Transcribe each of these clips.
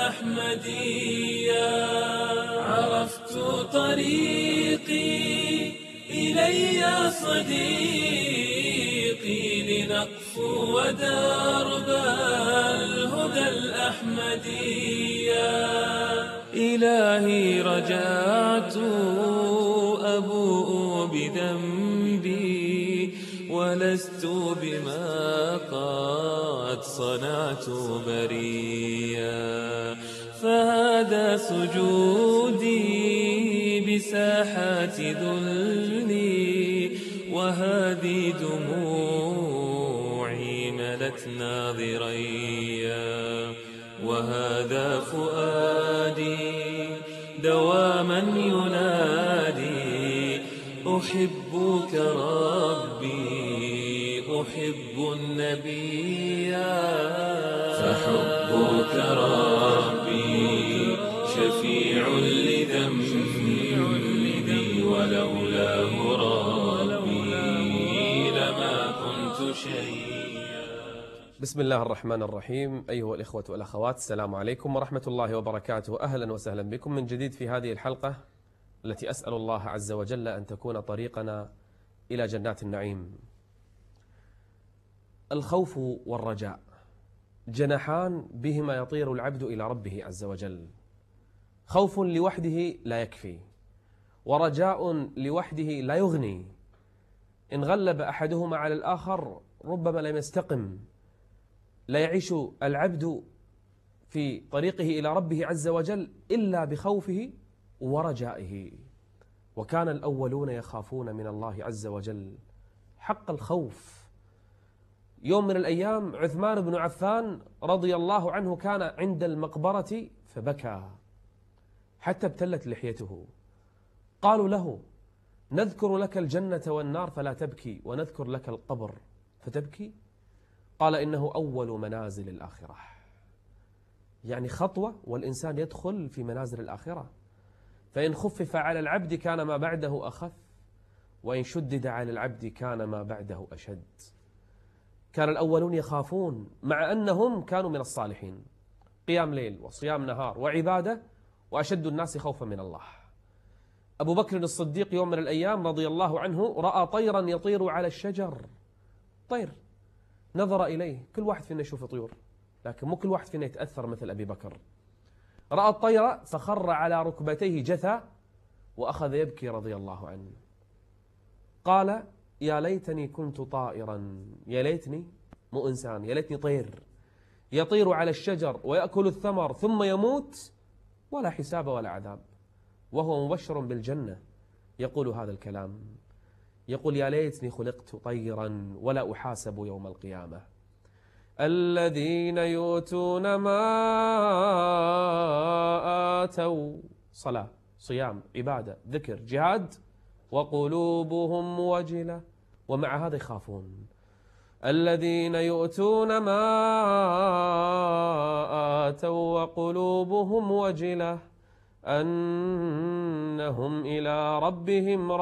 الأحمدية. عرفت طريقي إلي صديقي، لنقفو درب الهدى الأحمدية. إلهي رجعت أبوء بذنبي، ولست بما قد صنعت بريا. فهذا سجودي بساحات ذلي، وهذه دموعي ملت ناظريا. وهذا فؤادي دواما ينادي، أحبك ربي أحب النبي. فحبك ربي شفيع لذنبي، ولولاه ربي لما كنت شيئا. بسم الله الرحمن الرحيم. أيها الإخوة والأخوات، السلام عليكم ورحمة الله وبركاته. أهلا وسهلا بكم من جديد في هذه الحلقة التي أسأل الله عز وجل أن تكون طريقنا إلى جنات النعيم. الخوف والرجاء جناحان بهما يطير العبد إلى ربه عز وجل. خوف لوحده لا يكفي، ورجاء لوحده لا يغني. إن غلب أحدهما على الآخر ربما لم يستقم. لا يعيش العبد في طريقه إلى ربه عز وجل إلا بخوفه ورجائه. وكان الأولون يخافون من الله عز وجل حق الخوف. يوم من الأيام عثمان بن عفان رضي الله عنه كان عند المقبرة فبكى حتى ابتلت لحيته. قالوا له: نذكر لك الجنة والنار فلا تبكي، ونذكر لك القبر فتبكي؟ قال: إنه أول منازل الآخرة. يعني خطوة والإنسان يدخل في منازل الآخرة. فإن خفف على العبد كان ما بعده أخف، وإن شدد على العبد كان ما بعده أشد. كان الأولون يخافون مع أنهم كانوا من الصالحين، قيام ليل وصيام نهار وعبادة، وأشد الناس خوفا من الله. أبو بكر الصديق يوم من الأيام رضي الله عنه رأى طيرا يطير على الشجر. طير، نظر إليه. كل واحد فينا يشوف طيور، لكن مو كل واحد فينا يتأثر مثل أبي بكر. رأى الطير فخر على ركبتيه جثى وأخذ يبكي رضي الله عنه. قال: يا ليتني كنت طائرا، يا ليتني مو إنسان، يا ليتني طير يطير على الشجر ويأكل الثمر ثم يموت ولا حساب ولا عذاب، وهو مبشر بالجنة. يقول هذا الكلام، يقول: يا ليتني خلقت طيرا ولا أحاسب يوم القيامة. الذين يؤتون ما آتوا، صلاة، صيام، عبادة، ذكر، جهاد، وقلوبهم وجلة، ومع هذا يخافون. الذين يؤتون ما آتوا وقلوبهم وجلة أنهم إلى ربهم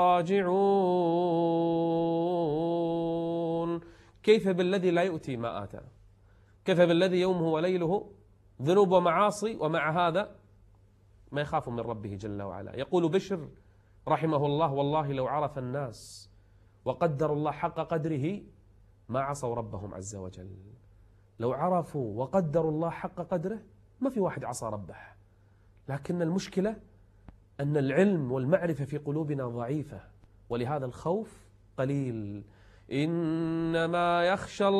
راجعون. كيف بالذي لا يؤتي ما آتى؟ كيف بالذي يومه وليله ذنوب ومعاصي، ومع هذا ما يخاف من ربه جل وعلا؟ يقول بشر رحمه الله: والله لو عرف الناس وقدروا الله حق قدره ما عصوا ربهم عز وجل. لو عرفوا وقدروا الله حق قدره ما في واحد عصى ربه. لكن المشكلة أن العلم والمعرفة في قلوبنا ضعيفة، ولهذا الخوف قليل. إنما يخشى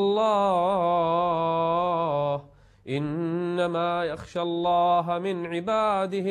الله من عباده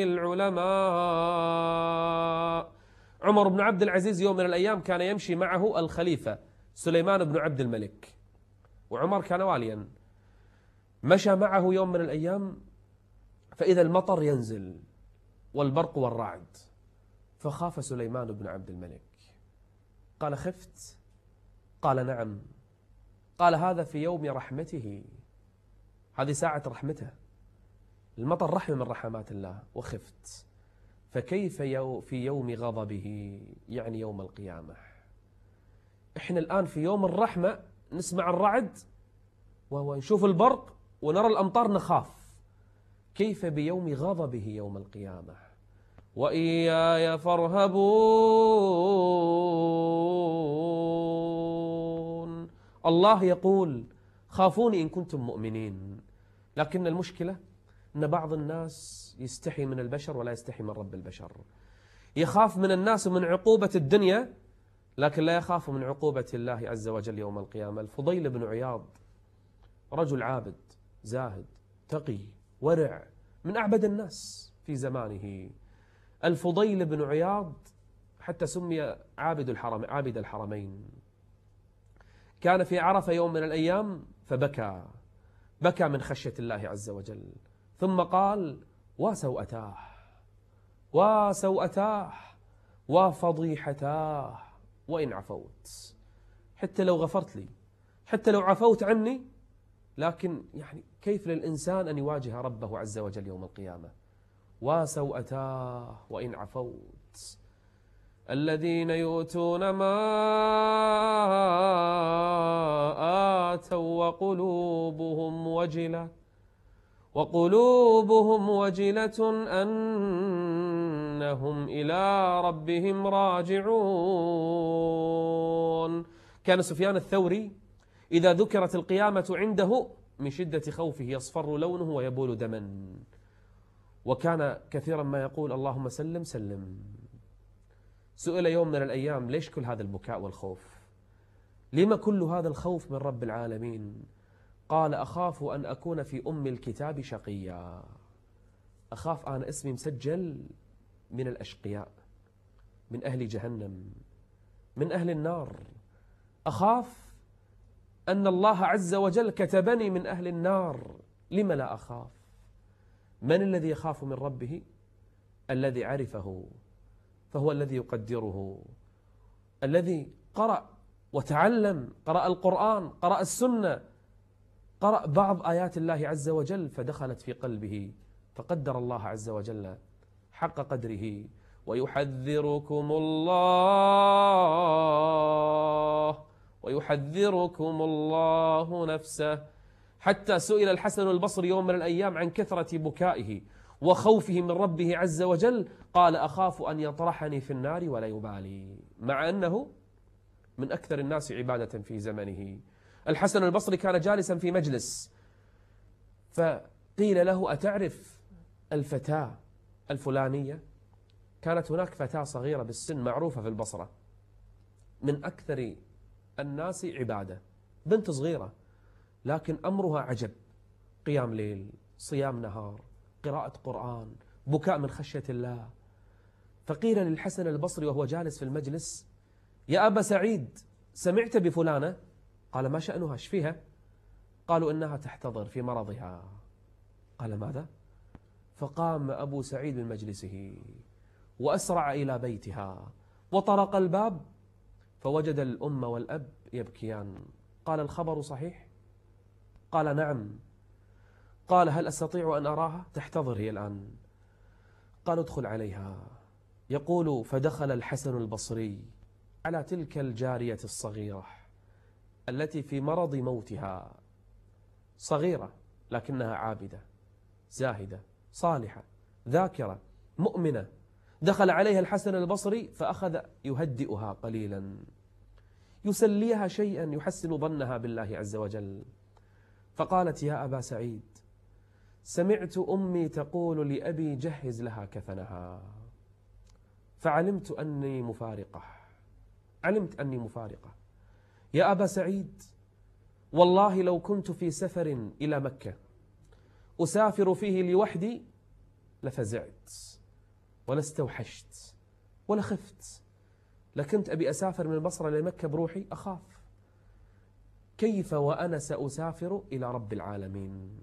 العلماء. عمر بن عبد العزيز يوم من الأيام كان يمشي معه الخليفة سليمان بن عبد الملك، وعمر كان واليا. مشى معه يوم من الأيام فإذا المطر ينزل والبرق والرعد، فخاف سليمان بن عبد الملك. قال: خفت؟ قال: نعم. قال: هذا في يوم رحمته، هذه ساعة رحمته، المطر رحمة من رحمات الله، وخفت. فكيف في يوم غضبه، يعني يوم القيامة؟ إحنا الآن في يوم الرحمة نسمع الرعد ونشوف البرق ونرى الأمطار نخاف. كيف بيوم غضبه يوم القيامة؟ وإياي فارهبون. الله يقول خافوني إن كنتم مؤمنين، لكن المشكلة أن بعض الناس يستحي من البشر ولا يستحي من رب البشر. يخاف من الناس ومن عقوبة الدنيا، لكن لا يخاف من عقوبة الله عز وجل يوم القيامة. الفضيل بن عياض رجل عابد زاهد تقي ورع، من أعبد الناس في زمانه. الفضيل بن عياض حتى سمي عابد الحرمين. كان في عرفة يوم من الأيام فبكى، بكى من خشية الله عز وجل، ثم قال: وسوءتاه وسوءتاه وفضيحتاه وإن عفوت. حتى لو غفرت لي، حتى لو عفوت عني، لكن يعني كيف للإنسان أن يواجه ربه عز وجل يوم القيامة؟ وسوءتاه وإن عفوت. الذين يؤتون ما آتوا وقلوبهم وجلة أنهم إلى ربهم راجعون. كان سفيان الثوري إذا ذكرت القيامة عنده من شدة خوفه يصفر لونه ويبول دما، وكان كثيرا ما يقول: اللهم سلم سلم. سئل يوم من الأيام: ليش كل هذا البكاء والخوف؟ لما كل هذا الخوف من رب العالمين؟ قال: أخاف أن أكون في أم الكتاب شقيا. أخاف أنا اسمي مسجل من الأشقياء، من أهل جهنم، من أهل النار. أخاف أن الله عز وجل كتبني من أهل النار. لم لا أخاف؟ من الذي يخاف من ربه؟ الذي عرفه، فهو الذي يقدره، الذي قرأ وتعلم، قرأ القرآن، قرأ السنة، قرأ بعض آيات الله عز وجل فدخلت في قلبه، فقدر الله عز وجل حق قدره. ويحذركم الله نفسه. حتى سئل الحسن البصري يوم من الأيام عن كثرة بكائه وخوفه من ربه عز وجل، قال: أخاف أن يطرحني في النار ولا يبالي، مع أنه من أكثر الناس عبادة في زمنه. الحسن البصري كان جالسا في مجلس، فقيل له: أتعرف الفتاة الفلانية؟ كانت هناك فتاة صغيرة بالسن معروفة في البصرة، من أكثر الناس عبادة، بنت صغيرة، لكن أمرها عجب: قيام ليل، صيام نهار، قراءة قرآن، بكاء من خشية الله. فقيل للحسن البصري وهو جالس في المجلس: يا أبا سعيد، سمعت بفلانة؟ قال: ما شأنها؟ ايش فيها؟ قالوا: إنها تحتضر في مرضها. قال: ماذا؟ فقام أبو سعيد من مجلسه وأسرع إلى بيتها وطرق الباب، فوجد الأم والأب يبكيان. قال: الخبر صحيح؟ قال: نعم. قال: هل أستطيع أن أراها؟ تحتضر هي الآن. قال: ادخل عليها. يقول: فدخل الحسن البصري على تلك الجارية الصغيرة التي في مرض موتها، صغيرة لكنها عابدة زاهدة صالحة ذاكرة مؤمنة. دخل عليها الحسن البصري فأخذ يهدئها قليلا، يسليها شيئا يحسن ظنها بالله عز وجل. فقالت: يا أبا سعيد، سمعت أمي تقول لأبي: جهز لها كفنها، فعلمت أني مفارقة، علمت أني مفارقة. يا أبا سعيد، والله لو كنت في سفر إلى مكة أسافر فيه لوحدي لفزعت ولاستوحشت ولخفت، لكنت أبي أسافر من البصرة لمكة بروحي أخاف. كيف وأنا سأسافر إلى رب العالمين؟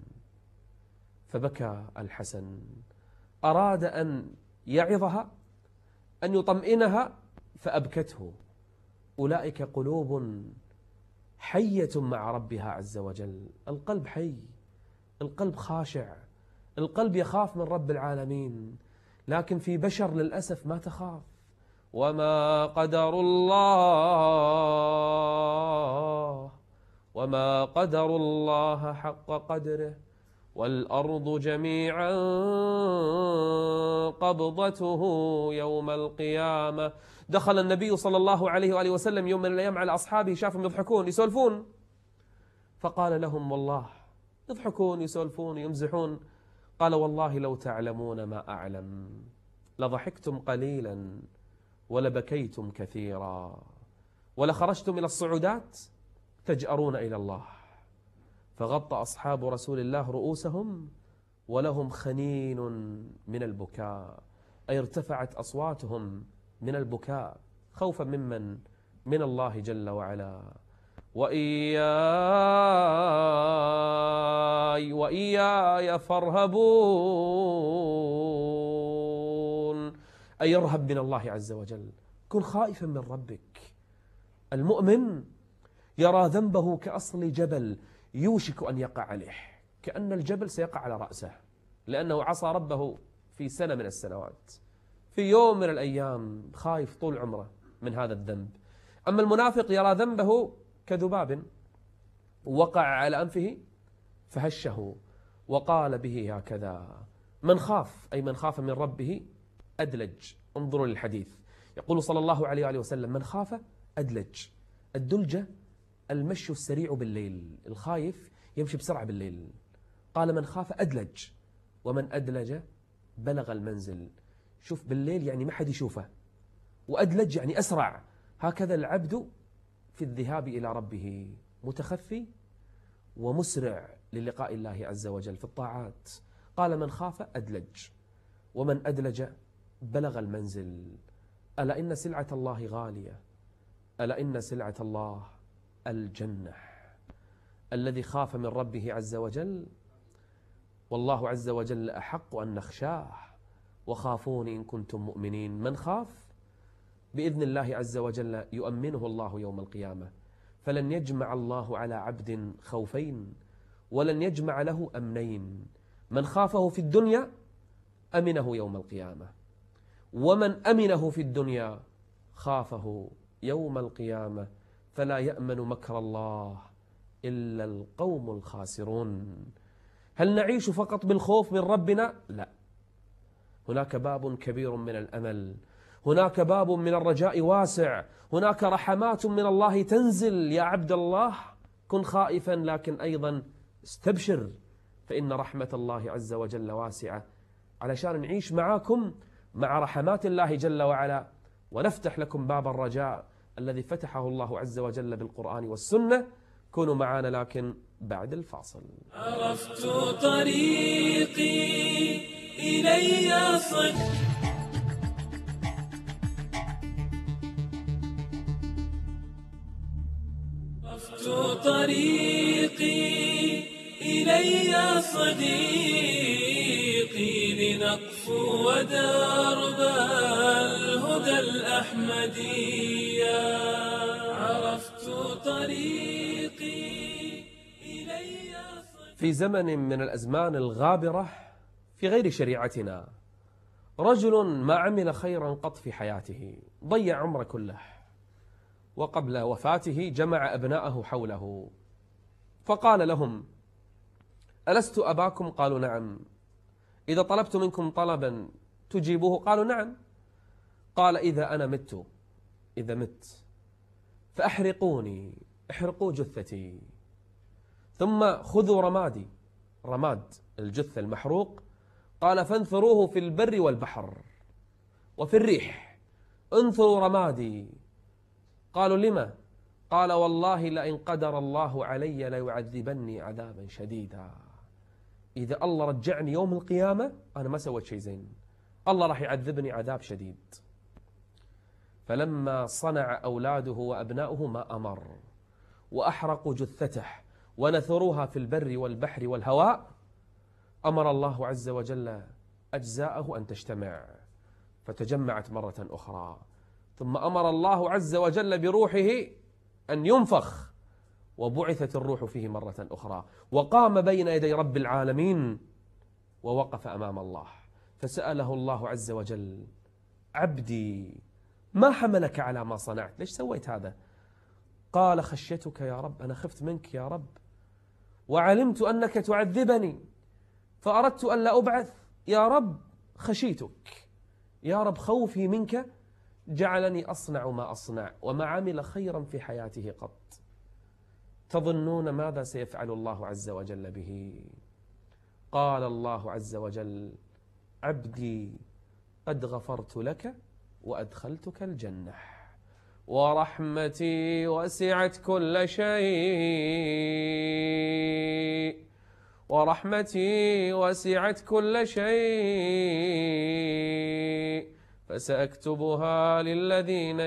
فبكى الحسن، أراد أن يعظها، أن يطمئنها، فأبكته. أولئك قلوب حية مع ربها عز وجل. القلب حي، القلب خاشع، القلب يخاف من رب العالمين، لكن في بشر للأسف ما تخاف. وما قدر الله حق قدره والأرض جميعا قبضته يوم القيامة. دخل النبي صلى الله عليه وآله وسلم يوم من الأيام على أصحابه، شافهم يضحكون يسولفون، فقال لهم: والله يضحكون يسولفون يمزحون. قال: والله لو تعلمون ما أعلم لضحكتم قليلا ولبكيتم كثيرا ولخرجتم إلى الصعودات تجأرون إلى الله. فغطى أصحاب رسول الله رؤوسهم ولهم خنين من البكاء، أي ارتفعت أصواتهم من البكاء خوفا ممن؟ من الله جل وعلا. وإياي فارهبون، أي يرهب من الله عز وجل، كن خائفا من ربك. المؤمن يرى ذنبه كأصل جبل يوشك أن يقع عليه، كأن الجبل سيقع على رأسه، لأنه عصى ربه في سنة من السنوات، في يوم من الأيام، خايف طول عمره من هذا الذنب. أما المنافق يرى ذنبه كذباب وقع على أنفه فهشه وقال به هكذا. من خاف، أي من خاف من ربه أدلج. انظروا للحديث، يقول صلى الله عليه وآله وسلم: من خاف أدلج. الدلجة المشي السريع بالليل، الخايف يمشي بسرعة بالليل. قال: من خاف أدلج، ومن أدلج بلغ المنزل. شوف بالليل يعني ما حد يشوفه، وأدلج يعني أسرع. هكذا العبد في الذهاب إلى ربه متخفي ومسرع للقاء الله عز وجل في الطاعات. قال: من خاف أدلج، ومن أدلج بلغ المنزل. ألا إن سلعة الله غالية، ألا إن سلعة الله الجنة. الذي خاف من ربه عز وجل، والله عز وجل أحق أن نخشاه، وخافوني إن كنتم مؤمنين. من خاف بإذن الله عز وجل يؤمنه الله يوم القيامة، فلن يجمع الله على عبد خوفين، ولن يجمع له أمنين. من خافه في الدنيا أمنه يوم القيامة، ومن أمنه في الدنيا خافه يوم القيامة. فلا يأمن مكر الله إلا القوم الخاسرون. هل نعيش فقط بالخوف من ربنا؟ لا، هناك باب كبير من الأمل، هناك باب من الرجاء واسع، هناك رحمات من الله تنزل. يا عبد الله كن خائفا، لكن أيضا استبشر، فإن رحمة الله عز وجل واسعة، علشان نعيش معاكم مع رحمات الله جل وعلا، ونفتح لكم باب الرجاء الذي فتحه الله عز وجل بالقرآن والسنة. كونوا معنا لكن بعد الفاصل. عرفت طريقي إلي صد، عرفت طريقي إلي صديقي، لنقفو درب الهدى الأحمدية. عرفت طريقي إلي صديقي. في زمن من الأزمان الغابرة في غير شريعتنا، رجل ما عمل خيرا قط في حياته، ضيع عمره كله، وقبل وفاته جمع أبناءه حوله فقال لهم: ألست أباكم؟ قالوا: نعم. إذا طلبت منكم طلبا تجيبوه؟ قالوا: نعم. قال: إذا أنا مت، إذا مت فأحرقوني، احرقوا جثتي، ثم خذوا رمادي، رماد الجثة المحروق، قال فانثروه في البر والبحر وفي الريح، انثروا رمادي. قالوا: لما؟ قال: والله لئن قدر الله علي ليعذبني عذابا شديدا. إذا الله رجعني يوم القيامة أنا ما سويت شيء زين، الله راح يعذبني عذاب شديد. فلما صنع أولاده وأبناؤه ما أمر، وأحرقوا جثته ونثروها في البر والبحر والهواء، أمر الله عز وجل أجزاءه أن تجتمع، فتجمعت مرة أخرى. ثم أمر الله عز وجل بروحه أن ينفخ، وبعثت الروح فيه مرة أخرى، وقام بين يدي رب العالمين ووقف أمام الله، فسأله الله عز وجل: عبدي ما حملك على ما صنعت؟ ليش سويت هذا؟ قال: خشيتك يا رب، أنا خفت منك يا رب، وعلمت أنك تعذبني، فأردت أن لا أبعث يا رب خشيتك، يا رب خوفي منك جعلني أصنع ما أصنع، وما عمل خيرا في حياته قط. تظنون ماذا سيفعل الله عز وجل به؟ قال الله عز وجل: عبدي قد غفرت لك وأدخلتك الجنة، ورحمتي وسعت كل شيء، ورحمتي وسعت كل شيء، فسأكتبها للذين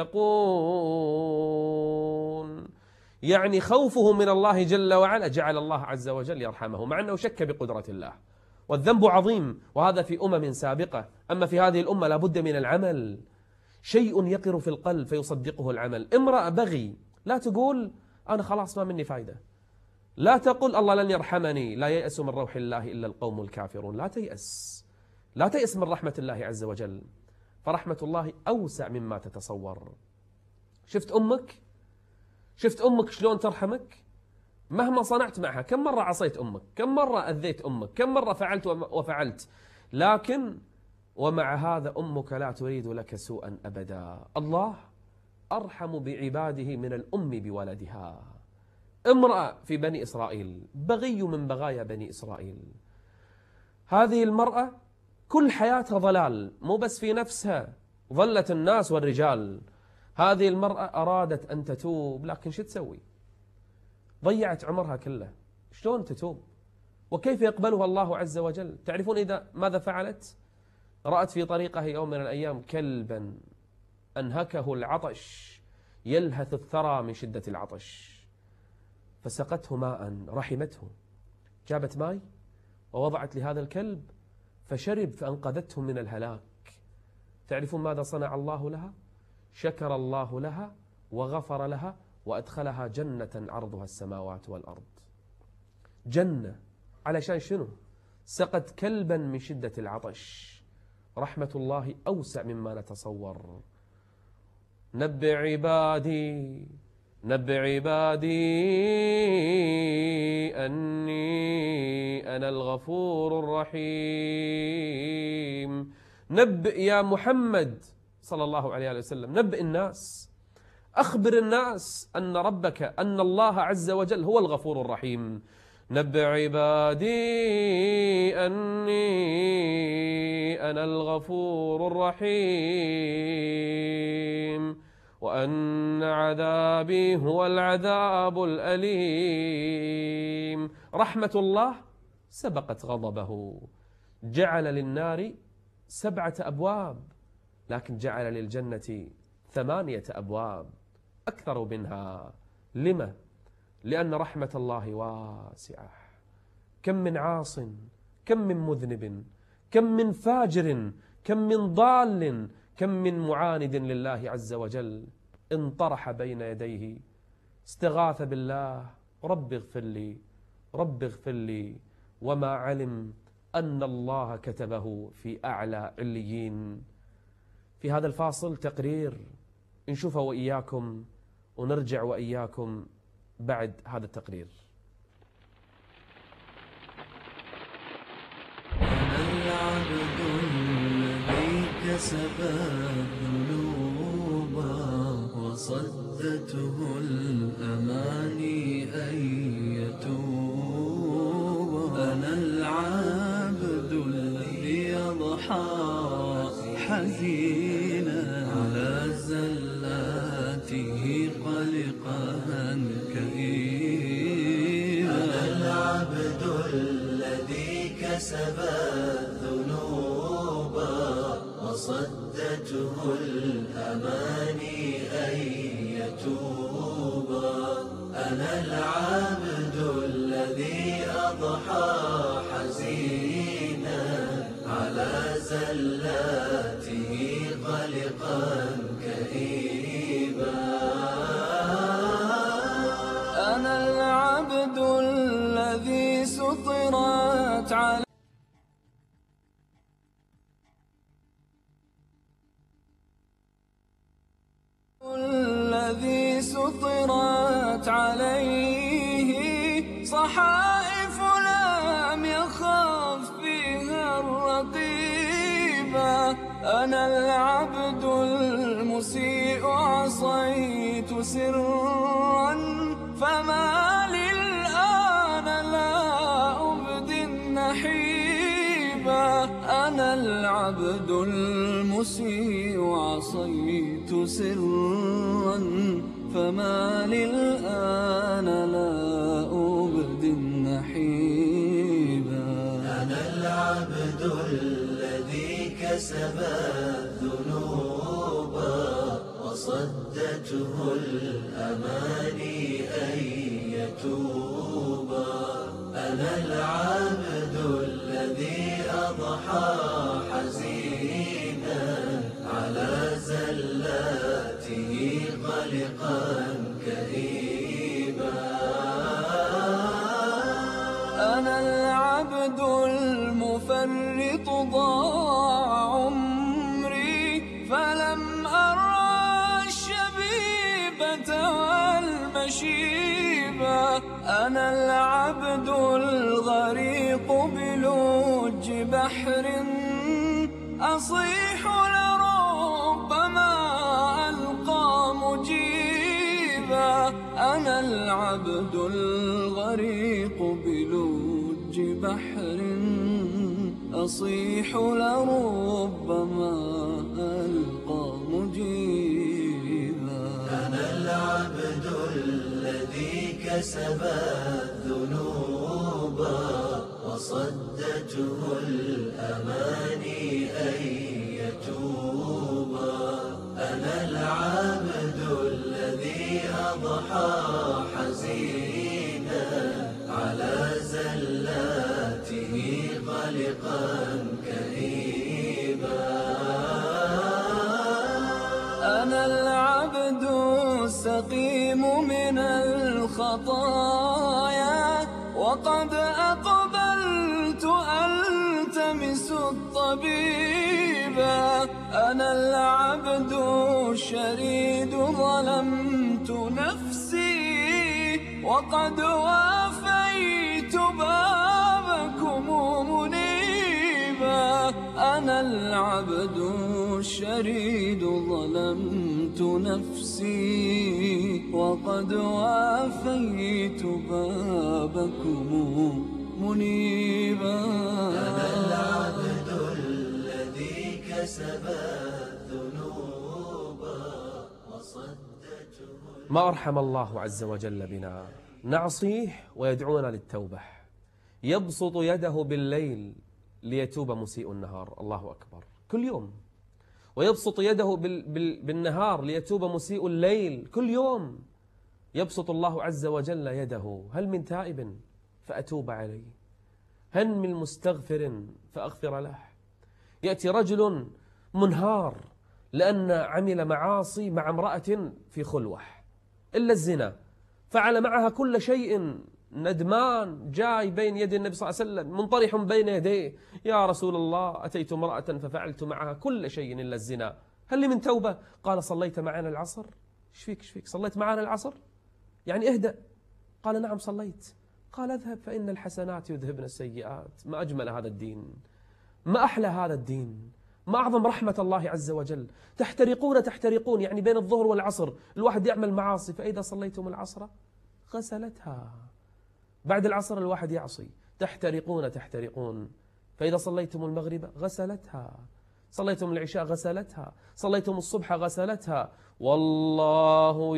يتقون. يعني خوفه من الله جل وعلا جعل الله عز وجل يرحمه، مع أنه شك بقدرة الله، والذنب عظيم، وهذا في أمم سابقة. أما في هذه الأمة لابد من العمل، شيء يقر في القلب فيصدقه العمل. امرأة بغي لا تقول أنا خلاص ما مني فايدة، لا تقل الله لن يرحمني، لا ييأس من روح الله إلا القوم الكافرون. لا تيأس، لا تيأس من رحمة الله عز وجل، فرحمة الله أوسع مما تتصور. شفت أمك؟ شفت أمك شلون ترحمك؟ مهما صنعت معها، كم مرة عصيت أمك، كم مرة أذيت أمك، كم مرة فعلت وفعلت، لكن ومع هذا أمك لا تريد لك سوءا أبدا. الله أرحم بعباده من الأم بولدها. امرأة في بني إسرائيل، بغي من بغايا بني إسرائيل، هذه المرأة كل حياتها ضلال، مو بس في نفسها، ظلت الناس والرجال. هذه المرأة أرادت أن تتوب، لكن شو تسوي؟ ضيعت عمرها كله. شلون تتوب؟ وكيف يقبلها الله عز وجل؟ تعرفون إذا ماذا فعلت؟ رأت في طريقها يوم من الأيام كلبا أنهكه العطش يلهث الثرى من شدة العطش، فسقته ماء، رحمته، جابت ماء ووضعت لهذا الكلب فشرب فأنقذته من الهلاك. تعرفون ماذا صنع الله لها؟ شكر الله لها وغفر لها وأدخلها جنة عرضها السماوات والأرض. جنة علشان شنو؟ سقت كلبا من شدة العطش. رحمة الله أوسع مما نتصور. نبئ عبادي أني أنا الغفور الرحيم. نبئ يا محمد صلى الله عليه وسلم، نبئ الناس، أخبر الناس أن ربك، أن الله عز وجل هو الغفور الرحيم. نبئ عبادي أني أنا الغفور الرحيم وأن عذابي هو العذاب الأليم. رحمة الله سبقت غضبه، جعل للنار 7 أبواب، لكن جعل للجنة 8 أبواب، أكثر منها. لما؟ لأن رحمة الله واسعة. كم من عاص، كم من مذنب، كم من فاجر، كم من ضال، كم من معاند لله عز وجل انطرح بين يديه، استغاث بالله: رب اغفر لي، رب اغفر لي، وما علم أن الله كتبه في أعلى عليين. في هذا الفاصل تقرير نشوفه وإياكم، ونرجع وإياكم بعد هذا التقرير. أنا العبد الذي كسب الذنوب وصدته الأماني أن يتوب. أنا العبد الذي يضحى حزينا على زلاته قلقا كئيبا. أنا العبد الذي كسب الذنوب وصدته الأماني أن يتوب. أنا العبد الذي أضحى حزينا على زلاته قلقا كئيبا. أنا العبد الذي سطرت عليه صحائف لم يخاف أنا العبد المسيء عصيت سرا فما لي الآن لا أبدي النحيبا. أنا العبد المسيء عصيت سرا فما لي الآن لا أبدي النحيبا. أنا العبد الذي كسب الذنوب وصدته الأماني أن يتوبا. أنا العبد الذي أضحى حزينا على زلاته قلقا كئيبا. أنا العبد المفرط ضاع عمري فلم أرى الشبيبة والمشيبة. أنا العبد الغريق بلوج بحر أصيح لربما ألقى مجيبا. أنا العبد الغريق بلوج بحر أصيح لربما ألقى مجيبا. أنا العبد الذي كسب الذنوب وصدته الأماني أن يتوبا. أنا العبد الذي أضحى حزينا على زلاته قلقا كئيبا. أنا العبد السقيم من الخطايا وقد أقبلت ألتمس الطبيبا. أنا العبد الشريد ظلمت نفسي وقد وافيت بابكم منيبا. أنا العبد الشريد ظلمت نفسي وقد وافيت بابكم منيبا. أنا العبد الذي كسب الذنوب وصدته. ما أرحم الله عز وجل بنا، نعصيه ويدعونا للتوبة. يبسط يده بالليل ليتوب مسيء النهار، الله أكبر، كل يوم. ويبسط يده بالنهار ليتوب مسيء الليل، كل يوم يبسط الله عز وجل يده. هل من تائب فأتوب عليه؟ هل من مستغفر فأغفر له؟ يأتي رجل منهار لأن عمل معاصي مع امرأة في خلوة إلا الزنا، فعل معها كل شيء، ندمان، جاي بين يدي النبي صلى الله عليه وسلم منطرح بين يديه: يا رسول الله، أتيت امرأة ففعلت معها كل شيء إلا الزنا، هل لي من توبة؟ قال: صليت معنا العصر؟ ايش فيك ايش فيك؟ صليت معنا العصر؟ يعني اهدأ. قال: نعم صليت. قال: اذهب فإن الحسنات يذهبن السيئات. ما أجمل هذا الدين، ما أحلى هذا الدين، ما أعظم رحمة الله عز وجل. تحترقون، يعني بين الظهر والعصر الواحد يعمل معاصي، فإذا صليتم العصر غسلتها. بعد العصر الواحد يعصي، تحترقون، فإذا صليتم المغرب غسلتها، صليتم العشاء غسلتها، صليتم الصبح غسلتها. والله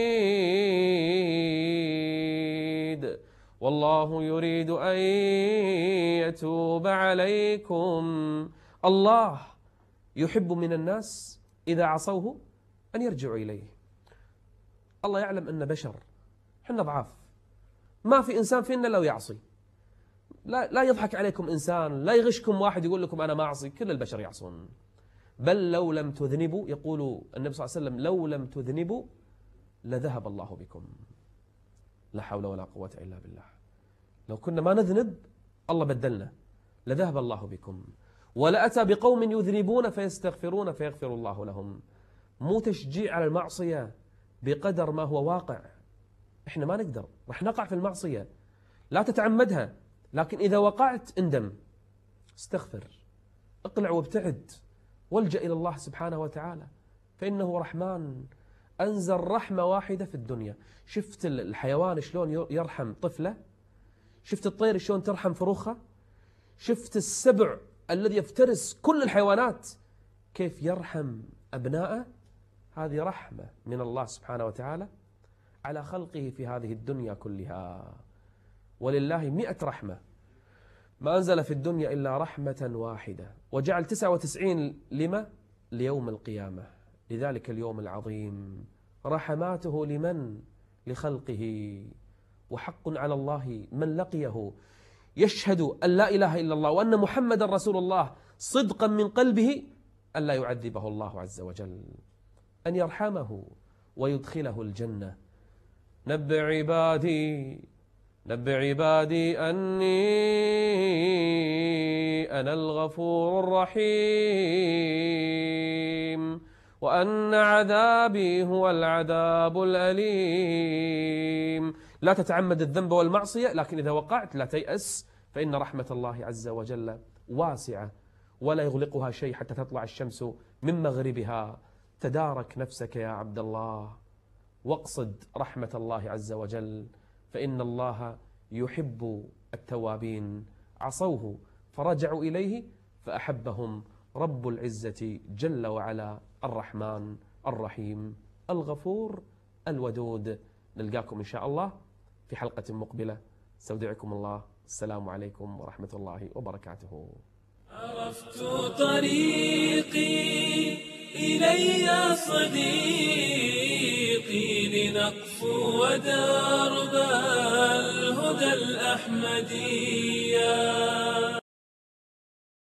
يريد أن يتوب عليكم. الله يحب من الناس إذا عصوه أن يرجعوا إليه. الله يعلم أن بشر، حنا ضعاف، ما في إنسان فينا لو يعصي. لا يضحك عليكم إنسان، لا يغشكم واحد يقول لكم أنا ما أعصي، كل البشر يعصون. بل لو لم تذنبوا، يقول النبي صلى الله عليه وسلم: لو لم تذنبوا لذهب الله بكم. لا حول ولا قوة إلا بالله. لو كنا ما نذنب الله بدلنا، لذهب الله بكم. ولأتى بقوم يذنبون فيستغفرون فيغفر الله لهم. مو تشجيع على المعصية بقدر ما هو واقع. إحنا ما نقدر، رح نقع في المعصية، لا تتعمدها، لكن إذا وقعت اندم، استغفر، اقلع وابتعد، والجأ إلى الله سبحانه وتعالى، فإنه رحمن. أنزل رحمة واحدة في الدنيا. شفت الحيوان شلون يرحم طفله؟ شفت الطير شلون ترحم فروخه؟ شفت السبع الذي يفترس كل الحيوانات كيف يرحم أبناءه؟ هذه رحمة من الله سبحانه وتعالى على خلقه في هذه الدنيا كلها. ولله 100 رحمة، ما أنزل في الدنيا إلا رحمة واحدة، وجعل 99 لما؟ ليوم القيامة، لذلك اليوم العظيم. رحماته لمن؟ لخلقه. وحق على الله من لقيه يشهد أن لا إله إلا الله وأن محمد رسول الله صدقا من قلبه أن لا يعذبه الله عز وجل، أن يرحمه ويدخله الجنة. نبئ عبادي أني أنا الغفور الرحيم وأن عذابي هو العذاب الأليم. لا تتعمد الذنب والمعصية، لكن إذا وقعت لا تيأس، فإن رحمة الله عز وجل واسعة ولا يغلقها شيء حتى تطلع الشمس من مغربها. تدارك نفسك يا عبد الله واقصد رحمة الله عز وجل، فإن الله يحب التوابين. عصوه فرجعوا إليه فأحبهم رب العزة جل وعلا، الرحمن الرحيم الغفور الودود. نلقاكم إن شاء الله في حلقة مقبلة. استودعكم الله. السلام عليكم ورحمة الله وبركاته. عرفت طريقي إلي صديقي، لنقفو ودرب الهدى الأحمدية.